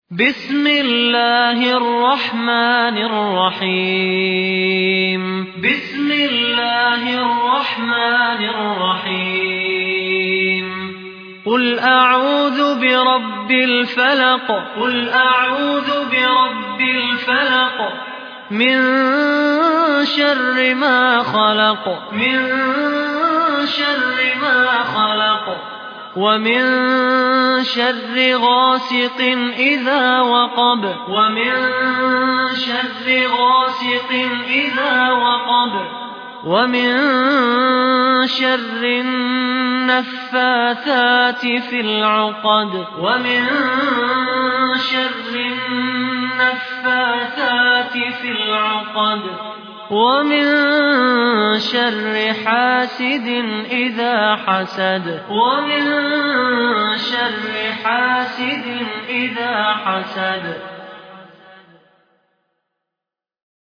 بسم الله الرحمن الرحيم بسم الله الرحمن الرحيم قل أعوذ برب الفلق قل أعوذ برب الفلق من شر ما خلق من شر ما خلق ومن شر غاسق إذا وقب ومن شر غاسق إذا وقب ومن شر النفاثات في العقد ومن شر النفاثات في العقد ومن شر حاسد إذا حسد ومن شر حاسد إذا حسد